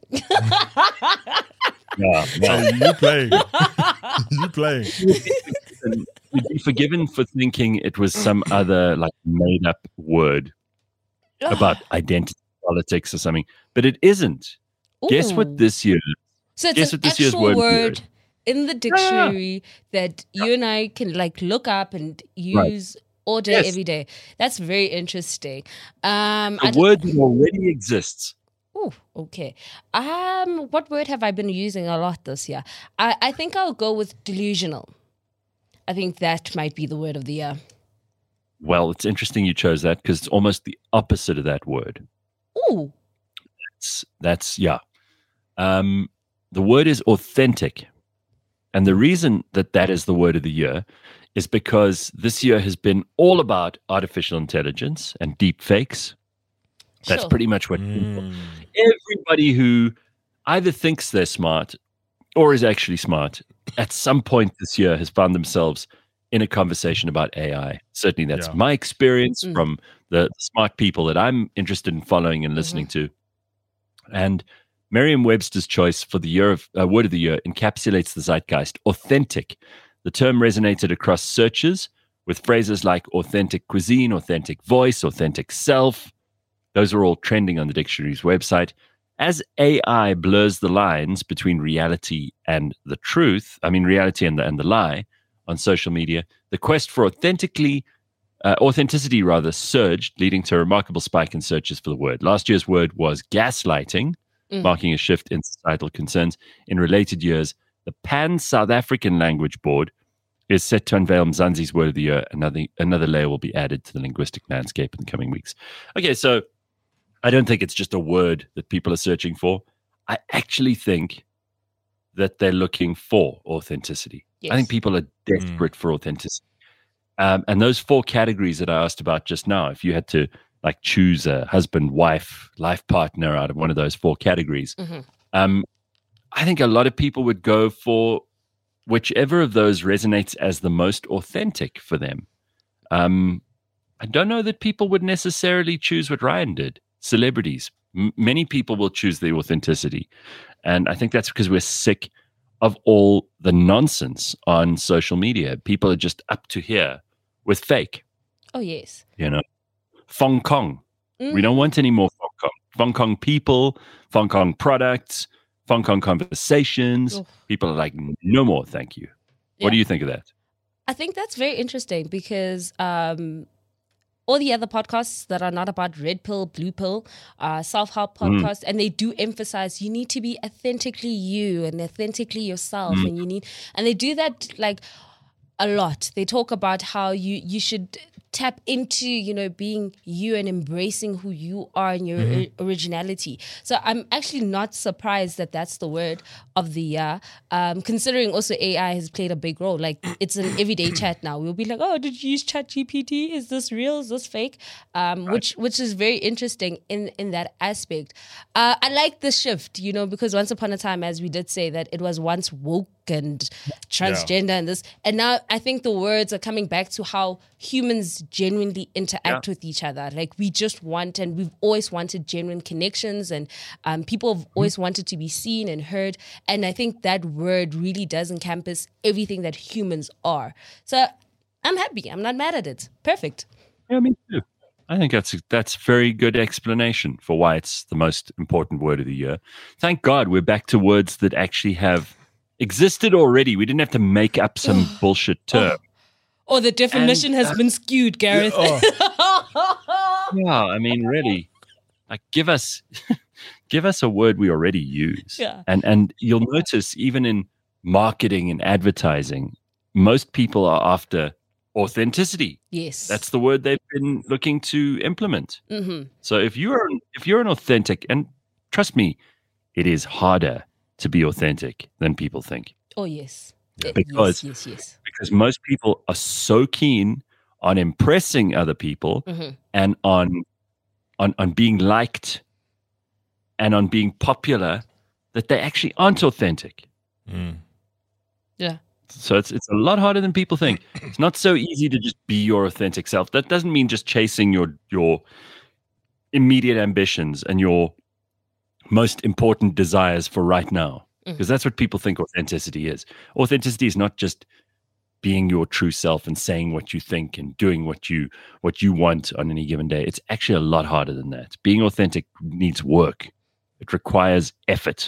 No. You playing. You playing. You'd be forgiven for thinking it was some other like made up word about identity politics or something, but it isn't. Ooh. Guess what this year? So it's an actual word in the dictionary that you and I can like look up and use all day, every day. That's very interesting. A word that already exists. Oh, okay. What word have I been using a lot this year? I think I'll go with delusional. I think that might be the word of the year. Well, it's interesting you chose that because it's almost the opposite of that word. Ooh. That's the word is authentic. And the reason that is the word of the year is because this year has been all about artificial intelligence and deep fakes. That's pretty much what everybody who either thinks they're smart or is actually smart at some point this year has found themselves in a conversation about AI. Certainly that's my experience from the smart people that I'm interested in following and listening to. And Merriam-Webster's choice for the year of word of the year encapsulates the zeitgeist. Authentic. The term resonated across searches with phrases like authentic cuisine, authentic voice, authentic self. Those are all trending on the dictionary's website. As AI blurs the lines between reality and the truth, reality and the lie on social media, the quest for authenticity surged, leading to a remarkable spike in searches for the word. Last year's word was gaslighting, marking a shift in societal concerns. In related years, the Pan-South African Language Board is set to unveil Mzansi's word of the year. Another layer will be added to the linguistic landscape in the coming weeks. Okay, so I don't think it's just a word that people are searching for. I actually think that they're looking for authenticity. Yes. I think people are desperate for authenticity. And those 4 categories that I asked about just now, if you had to like choose a husband, wife, life partner out of one of those 4 categories, I think a lot of people would go for whichever of those resonates as the most authentic for them. I don't know that people would necessarily choose what Ryan did. Celebrities. Many people will choose the authenticity. And I think that's because we're sick of all the nonsense on social media. People are just up to here with fake. Oh, yes. Fong Kong. We don't want any more Fong Kong. Fong Kong people, Fong Kong products, Hong Kong conversations. Oof. People are like, no more, thank you. What do you think of that? I think that's very interesting because all the other podcasts that are not about red pill, blue pill, self-help podcasts, and they do emphasize you need to be authentically you and authentically yourself, and they do that like a lot. They talk about how you should tap into, being you and embracing who you are and your originality. So I'm actually not surprised that that's the word of the year, considering also AI has played a big role. Like it's an everyday chat now. We'll be like, oh, did you use ChatGPT? Is this real? Is this fake? Which is very interesting in that aspect. I like the shift, because once upon a time, as we did say, that it was once woke and transgender and this, and now I think the words are coming back to how humans genuinely interact with each other. Like we just want, and we've always wanted genuine connections, and people have always wanted to be seen and heard, and I think that word really does encompass everything that humans are. So I'm happy. I'm not mad at it. Perfect. Yeah, me too. I think that's very good explanation for why it's the most important word of the year. Thank God we're back to words that actually have existed already. We didn't have to make up some bullshit term. Or the definition has been skewed, Gareth. Yeah, I mean, really, like give us a word we already use. Yeah. And you'll notice even in marketing and advertising, most people are after authenticity. Yes. That's the word they've been looking to implement. Mm-hmm. So if you're an authentic, and trust me, it is harder to be authentic than people think. Oh, yes. Because most people are so keen on impressing other people and on being liked and on being popular that they actually aren't authentic. Yeah. So it's a lot harder than people think. It's not so easy to just be your authentic self. That doesn't mean just chasing your immediate ambitions and your most important desires for right now, because that's what people think authenticity is. Authenticity is not just being your true self and saying what you think and doing what you want on any given day. It's actually a lot harder than that. Being authentic needs work. It requires effort.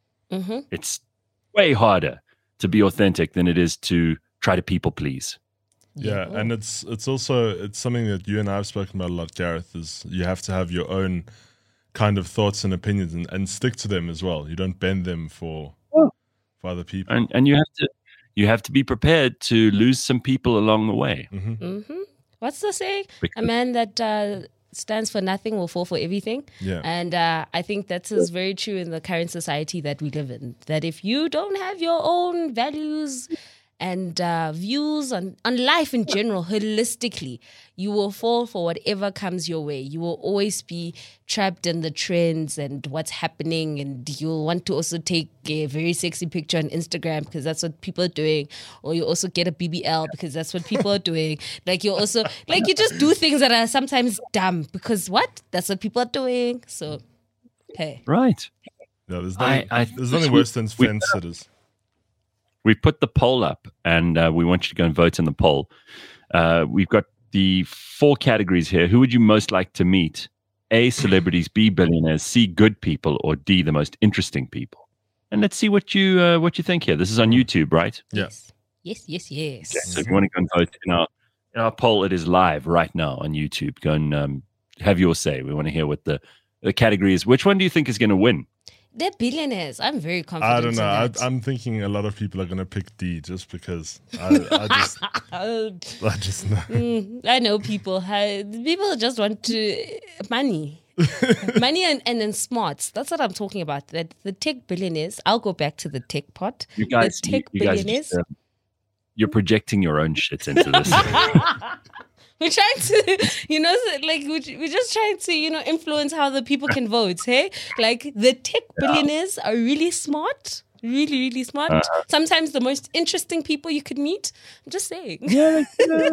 It's way harder to be authentic than it is to try to people please. Yeah, and it's something that you and I have spoken about a lot, Gareth, is you have to have your own kind of thoughts and opinions and stick to them as well. You don't bend them for other people. And you have to be prepared to lose some people along the way. What's the saying? A man that stands for nothing will fall for everything. Yeah. And I think that is very true in the current society that we live in. That if you don't have your own values and views on life in general, holistically, you will fall for whatever comes your way. You will always be trapped in the trends and what's happening, and you'll want to also take a very sexy picture on Instagram because that's what people are doing, or you also get a BBL because that's what people are doing. Like you also, like you just do things that are sometimes dumb because that's what people are doing. So, hey. Right. Yeah, there's nothing worse than fence sitters. We put the poll up, and we want you to go and vote in the poll. We've got the 4 categories here. Who would you most like to meet? A, celebrities, B, billionaires, C, good people, or D, the most interesting people? And let's see what you think here. This is on YouTube, right? Yes. Yes. So if you want to go and vote in our poll, it is live right now on YouTube. Go and have your say. We want to hear what the category is. Which one do you think is going to win? They're billionaires. I'm very confident. I don't know. I'm thinking a lot of people are going to pick D just because I just know. I know people. People just want money. Money and then smarts. That's what I'm talking about. That the tech billionaires. I'll go back to the tech part. You guys, the tech billionaires. You're projecting your own shit into this. We're trying to, we're just trying to, influence how the people can vote, hey? Like, the tech billionaires are really smart, really, really smart. Sometimes the most interesting people you could meet. I'm just saying. Yeah,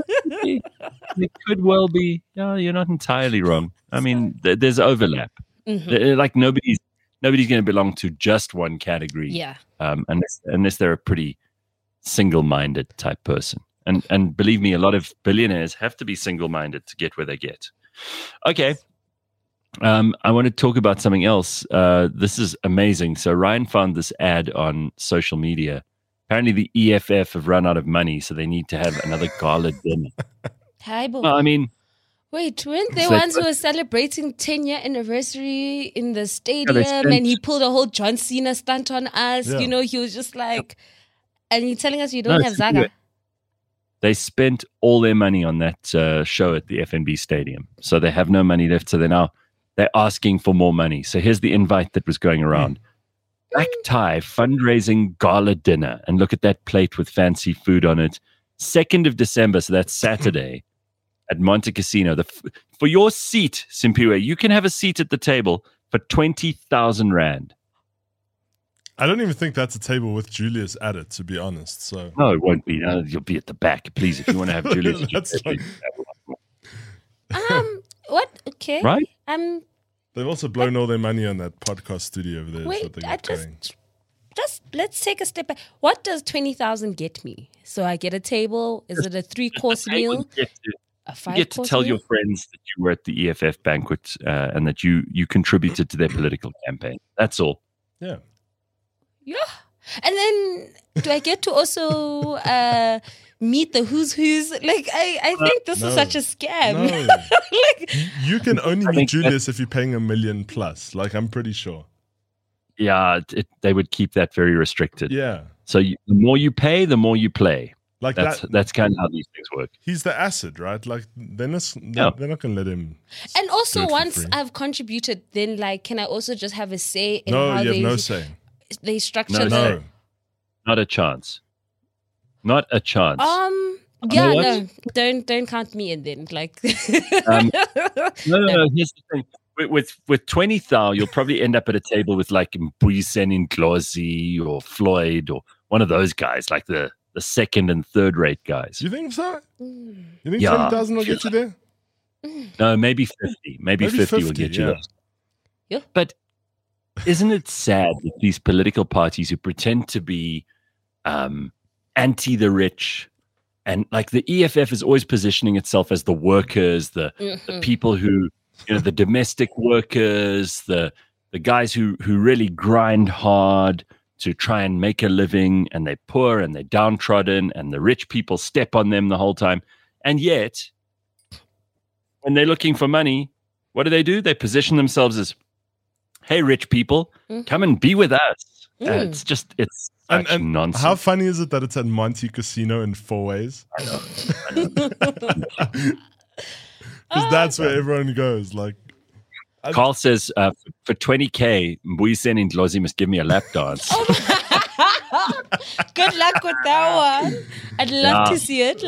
it could well be. Yeah, you're not entirely wrong. I mean, there's overlap. Like, nobody's going to belong to just one category. Yeah. Unless they're a pretty single-minded type person. And believe me, a lot of billionaires have to be single-minded to get where they get. Okay. I want to talk about something else. This is amazing. So Ryan found this ad on social media. Apparently the EFF have run out of money, so they need to have another gala dinner. Well, I mean, wait, weren't they ones who were celebrating 10-year anniversary in the stadium and he pulled a whole John Cena stunt on us? Yeah. You know, he was just like, and you're telling us you don't have Zaga. They spent all their money on that show at the FNB Stadium. So they have no money left. So they're asking for more money. So here's the invite that was going around. Black Tie fundraising gala dinner. And look at that plate with fancy food on it. 2nd of December, so that's Saturday, at Monte Casino. For your seat, Simpiwe, you can have a seat at the table for 20,000 Rand. I don't even think that's a table with Julius at it, to be honest. So no, it won't be. You'll be at the back, please. If you want to have Julius, what? Okay, right? They've also blown all their money on that podcast studio over there. Wait, just let's take a step back. What does 20,000 get me? So I get a table. Is it a 3-course meal? A 5-course You get to tell meal? your friends that you were at the EFF banquet and that you contributed to their political campaign. That's all. Yeah. Yeah. And then do I get to also meet the who's? Like, I think this is such a scam. No. Like, you can only meet Julius if you're paying $1 million plus. Like, I'm pretty sure. Yeah, they would keep that very restricted. Yeah. So the more you pay, the more you play. Like that's kind of how these things work. He's the acid, right? Like they're not going to let him. And also, once I've contributed, then like, can I also just have a say in no, how you have no say. They structure No. Not a chance. Not a chance. Yeah, no, don't count me in then. Like, no. Here's the thing. With 20,000, you'll probably end up at a table with like Mbuyiseni Ndlozi or Floyd or one of those guys, like the second and third rate guys. You think so? You think 20,000 will get you there? No, maybe 50. Maybe 50 will get you there. Yeah. But isn't it sad that these political parties who pretend to be anti the rich, and like the EFF is always positioning itself as the workers, the people who, the domestic workers, the guys who really grind hard to try and make a living, and they're poor and they're downtrodden, and the rich people step on them the whole time. And yet, when they're looking for money, what do? They position themselves as, hey, rich people, come and be with us. It's such nonsense. How funny is it that it's at Monte Casino in 4 ways? I know. Because that's where everyone goes. Like, Carl says, for 20K, Mbuyiseni Ndlozi must give me a lap dance. Good luck with that one. I'd love to see it.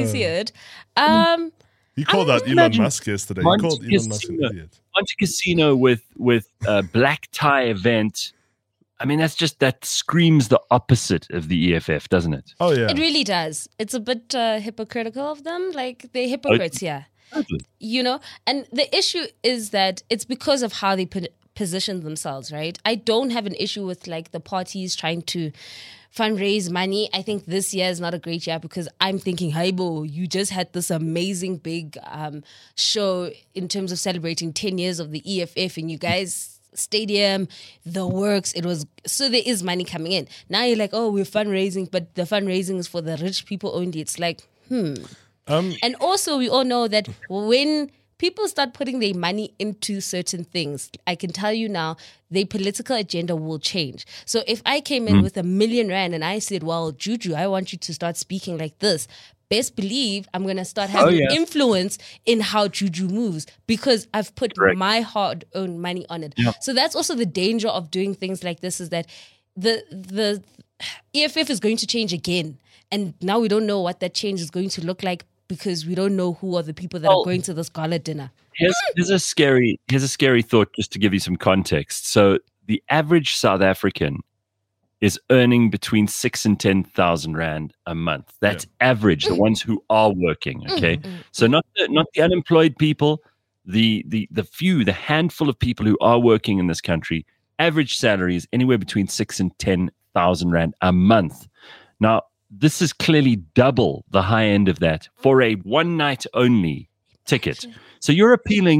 He called out Elon Musk yesterday. He called Elon Musk an idiot. Monte Casino with a black tie event. I mean, that screams the opposite of the EFF, doesn't it? Oh, yeah. It really does. It's a bit hypocritical of them. Like, they're hypocrites, yeah. Totally. And the issue is that it's because of how they position themselves, right? I don't have an issue with like the parties trying to fundraise money. I think this year is not a great year because I'm thinking, hey, Bo, you just had this amazing big show in terms of celebrating 10 years of the EFF, and you guys, stadium, the works, so there is money coming in. Now you're like, oh, we're fundraising, but the fundraising is for the rich people only. It's like, and also, we all know that when people start putting their money into certain things, I can tell you now, their political agenda will change. So if I came in with R1 million and I said, well, Juju, I want you to start speaking like this, best believe I'm going to start having influence in how Juju moves because I've put my hard-earned money on it. Yeah. So that's also the danger of doing things like this, is that the EFF is going to change again. And now we don't know what that change is going to look like, because we don't know who are the people that are going to this gala dinner. Here's a scary thought, just to give you some context. So the average South African is earning between 6,000 and 10,000 Rand a month. That's average, the ones who are working. Okay, so not the unemployed people, the handful of people who are working in this country. Average salary is anywhere between 6,000 and 10,000 Rand a month. Now, this is clearly double the high end of that for a one-night only ticket. So you're appealing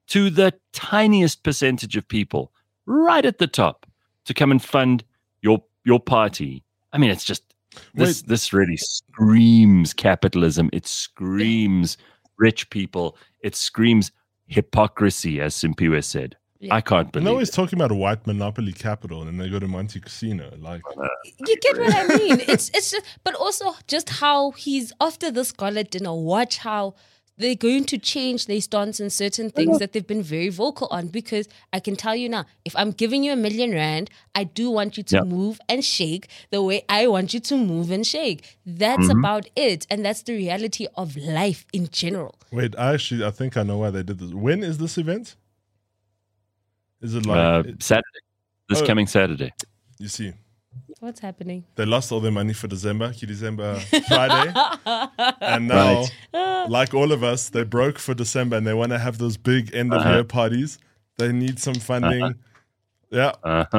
to the tiniest percentage of people right at the top to come and fund your party. I mean, it's just this really screams capitalism. It screams rich people. It screams hypocrisy, as Simpiwe said. Yeah. I can't believe. And they're always talking about a white monopoly capital, and then they go to Monte Casino. Like, you get what I mean? It's just, but also just how he's after this gala dinner. Watch how they're going to change their stance on certain things that they've been very vocal on. Because I can tell you now, if I'm giving you R1 million, I do want you to move and shake the way I want you to move and shake. That's about it, and that's the reality of life in general. Wait, I think I know why they did this. When is this event? Is it like Saturday? This coming Saturday. You see, what's happening? They lost all their money for December Friday, and now, like all of us, they broke for December and they want to have those big end of year parties. They need some funding. Yeah.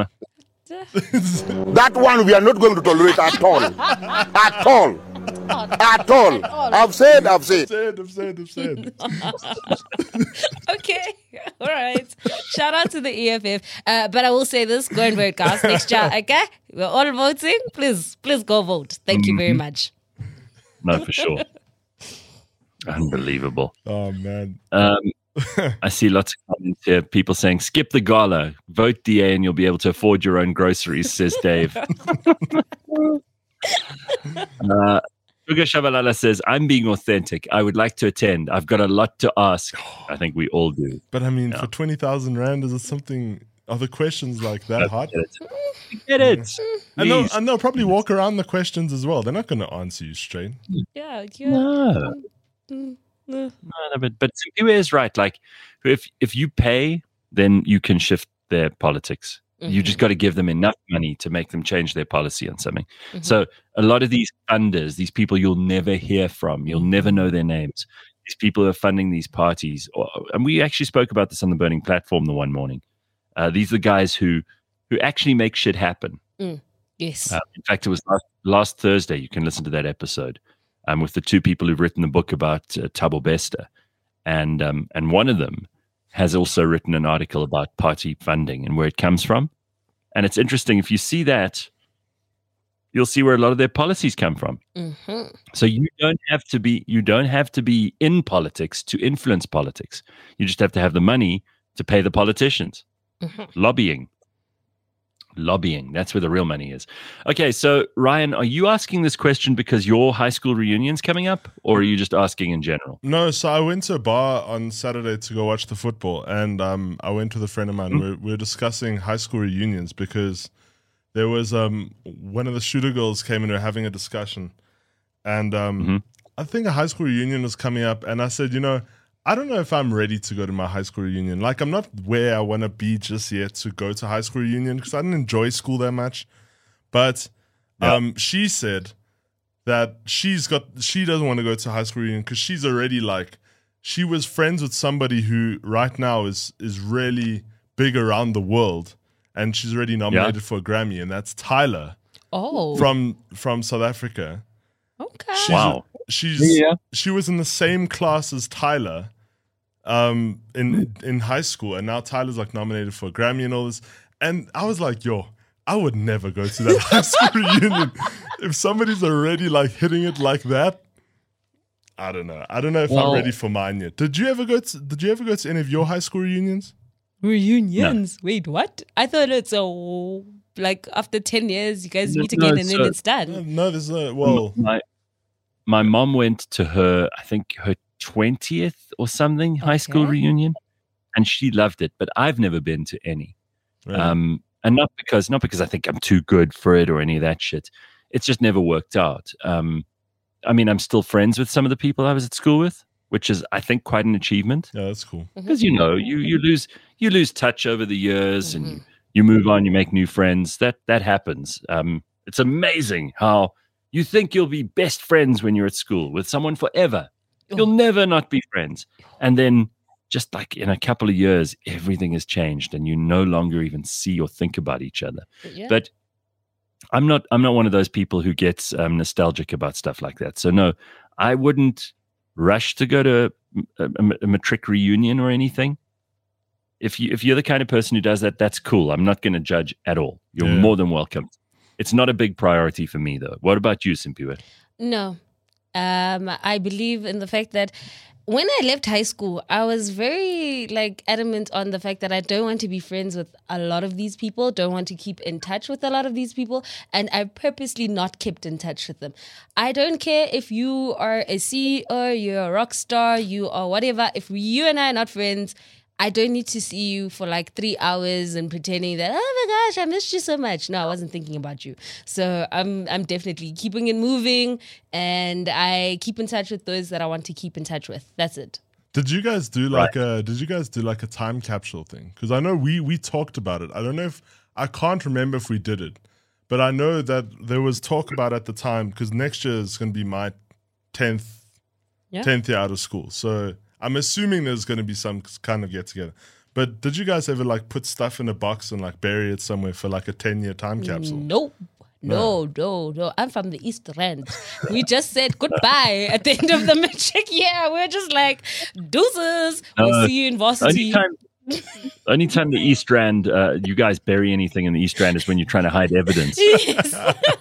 That one we are not going to tolerate at all. At all. At all. I've said. Okay. All right. Shout out to the EFF. But I will say this, go and vote, guys. Next year, okay? We're all voting. Please go vote. Thank you very much. No, for sure. Unbelievable. Oh, man. I see lots of comments here. People saying, skip the gala, vote DA and you'll be able to afford your own groceries, says Dave. Sugar Shabalala says, I'm being authentic. I would like to attend. I've got a lot to ask. I think we all do. But I mean, for 20,000 Rand, is it something, are the questions like that hard? Get it. And they'll probably walk around the questions as well. They're not going to answer you straight. Yeah. No, but Simpiwe is right. Like, if you pay, then you can shift their politics. You just got to give them enough money to make them change their policy on something. So a lot of these funders, these people you'll never hear from, you'll never know their names. These people who are funding these parties, and we actually spoke about this on the Burning Platform the one morning. These are the guys who actually make shit happen. Yes. In fact, it was last Thursday. You can listen to that episode with the two people who've written the book about Thabo Bester, and one of them has also written an article about party funding and where it comes from. And it's interesting. If you see that, you'll see where a lot of their policies come from. So you don't have to be in politics to influence politics. You just have to have the money to pay the politicians. Lobbying. That's where the real money is. Okay, so Ryan, are you asking this question because your high school reunion's coming up, or are you just asking in general? No, so I went to a bar on Saturday to go watch the football, and I went with a friend of mine. We were discussing high school reunions because there was one of the shooter girls came and we were having a discussion, and I think a high school reunion was coming up, and I said, I don't know if I'm ready to go to my high school reunion. Like, I'm not where I want to be just yet to go to high school reunion because I didn't enjoy school that much. But she said that she doesn't want to go to high school reunion because she's already she was friends with somebody who right now is really big around the world, and she's already nominated for a Grammy, and that's Tyler. Oh, from South Africa. Okay. She was in the same class as Tyler in high school, and now Tyler's nominated for a Grammy and all this. And I was like, I would never go to that high school reunion. If somebody's already hitting it like that, I don't know. I don't know if I'm ready for mine yet. Did you ever go to any of your high school reunions? Reunions? No. Wait, what? I thought it's after 10 years you guys meet again and then it's done. No, there's no. My mom went to her 20th or something high school reunion, and she loved it. But I've never been to any, and not because I think I'm too good for it or any of that shit. It's just never worked out. I mean, I'm still friends with some of the people I was at school with, which is, I think, quite an achievement. Yeah, that's cool. Because you lose touch over the years, and you move on, you make new friends. That happens. It's amazing how you think you'll be best friends when you're at school with someone forever. You'll never not be friends. And then just in a couple of years, everything has changed and you no longer even see or think about each other. Yeah. But I'm not one of those people who gets nostalgic about stuff like that. So no, I wouldn't rush to go to a matric reunion or anything. if you're the kind of person who does that, that's cool. I'm not going to judge at all. You're more than welcome. It's not a big priority for me, though. What about you, Simpiwe? No. I believe in the fact that when I left high school, I was very adamant on the fact that I don't want to be friends with a lot of these people, don't want to keep in touch with a lot of these people, and I purposely not kept in touch with them. I don't care if you are a CEO, you're a rock star, you are whatever. If you and I are not friends, I don't need to see you for 3 hours and pretending that, oh my gosh, I missed you so much. No, I wasn't thinking about you. So I'm definitely keeping it moving, and I keep in touch with those that I want to keep in touch with. That's it. Did you guys do a time capsule thing? Because I know we talked about it. I can't remember if we did it, but I know that there was talk about it at the time, because next year is going to be my 10th year out of school. So I'm assuming there's going to be some kind of get together. But did you guys ever put stuff in a box and bury it somewhere for a 10-year time capsule? Nope. No. I'm from the East Rand. We just said goodbye at the end of the matric year. We're just deuces. We'll see you in varsity. Only time the East Rand, you guys bury anything in the East Rand is when you're trying to hide evidence. Yes.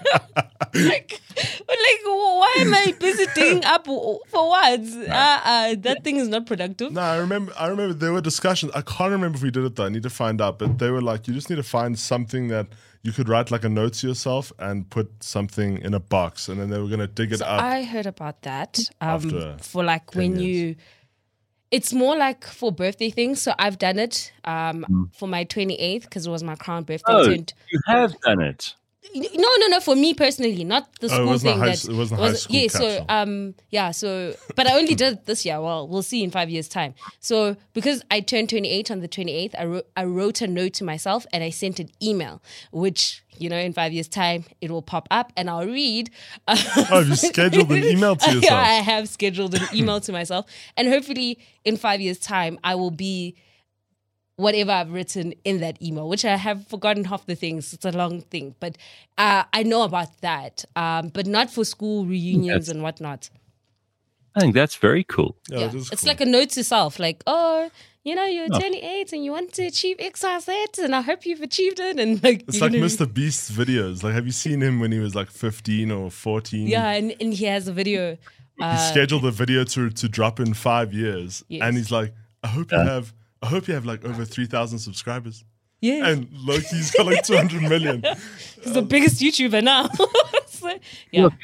Why am I busy digging up for what? That thing is not productive. No, I remember there were discussions. I can't remember if we did it though. I need to find out. But they were you just need to find something that you could write a note to yourself and put something in a box, and then they were going to dig it up. I heard about that. For when years. you... It's more for birthday things. So I've done it for my 28th, because it was my crown birthday. Oh, you have done it? No, for me personally, not the school thing. It wasn't high school capsule. So but I only did it this year. Well, we'll see in 5 years' time. So because I turned 28 on the 28th, I wrote a note to myself and I sent an email, which, in 5 years' time, it will pop up and I'll read. You scheduled an email to yourself? Yeah, I have scheduled an email to myself. And hopefully in 5 years' time, I will be whatever I've written in that email, which I have forgotten half the things. It's a long thing. But I know about that, but not for school reunions and whatnot. I think that's very cool. Yeah. It's like a note to self, you're 28 and you want to achieve X, Y, Z, and I hope you've achieved it. And it's Mr. Beast's videos. Have you seen him when he was 15 or 14? Yeah, and he has a video. He scheduled a video to drop in 5 years, and he's I hope you have over 3,000 subscribers. Yeah. And Loki's got 200 million. He's the biggest YouTuber now. So, yeah. Look,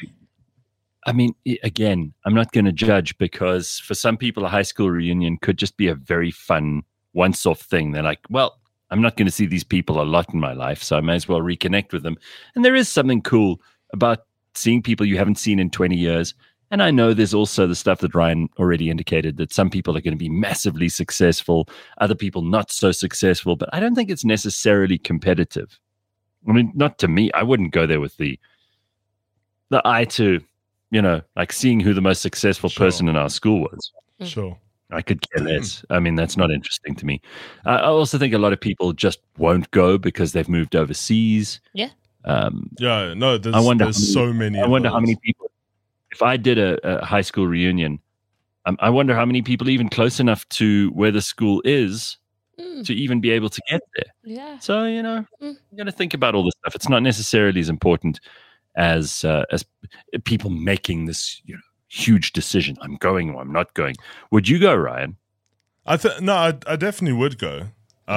I mean, again, I'm not going to judge, because for some people, a high school reunion could just be a very fun once-off thing. They're well, I'm not going to see these people a lot in my life, so I may as well reconnect with them. And there is something cool about seeing people you haven't seen in 20 years. And I know there's also the stuff that Ryan already indicated, that some people are going to be massively successful, other people not so successful, but I don't think it's necessarily competitive. I mean, not to me. I wouldn't go there with the eye to, seeing who the most successful person in our school was. Sure. I could care less. I mean, that's not interesting to me. I also think a lot of people just won't go because they've moved overseas. Yeah. There's so many. I wonder how many people. If I did a high school reunion, I wonder how many people even close enough to where the school is to even be able to get there. Yeah. So, I'm going to think about all this stuff. It's not necessarily as important as people making this huge decision. I'm going or I'm not going. Would you go, Ryan? I definitely would go.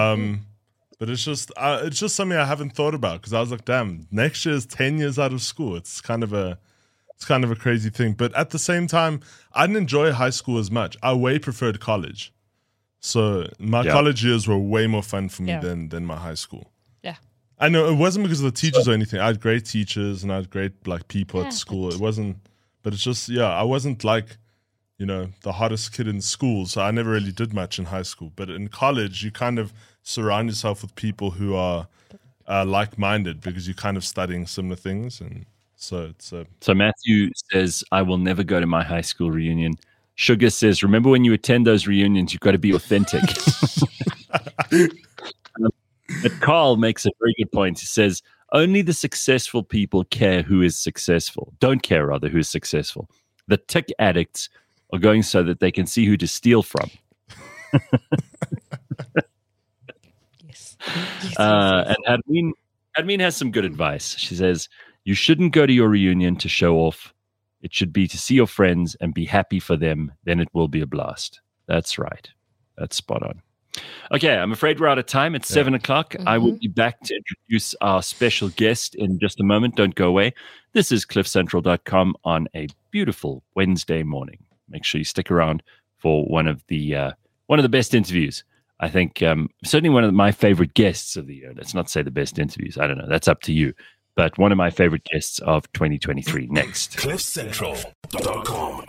But it's just something I haven't thought about, because I was damn, next year's 10 years out of school. It's kind of a crazy thing. But at the same time, I didn't enjoy high school as much. I way preferred college. So my college years were way more fun for me than my high school. Yeah. I know it wasn't because of the teachers or anything. I had great teachers and I had great people at school. It wasn't, but it's just, I wasn't the hottest kid in school. So I never really did much in high school. But in college, you kind of surround yourself with people who are like-minded, because you're kind of studying similar things. And so Matthew says, I will never go to my high school reunion. Sugar says, remember when you attend those reunions, you've got to be authentic. But Carl makes a very good point. He says, only the successful people care who is successful. Don't care, rather, who is successful. The tick addicts are going so that they can see who to steal from. Yes. And Admin has some good advice. She says, you shouldn't go to your reunion to show off. It should be to see your friends and be happy for them. Then it will be a blast. That's right. That's spot on. Okay, I'm afraid we're out of time. It's 7 o'clock. I will be back to introduce our special guest in just a moment. Don't go away. This is cliffcentral.com on a beautiful Wednesday morning. Make sure you stick around for one of the best interviews. I think certainly one of my favorite guests of the year. Let's not say the best interviews. I don't know. That's up to you. But one of my favorite guests of 2023 next. cliffcentral.com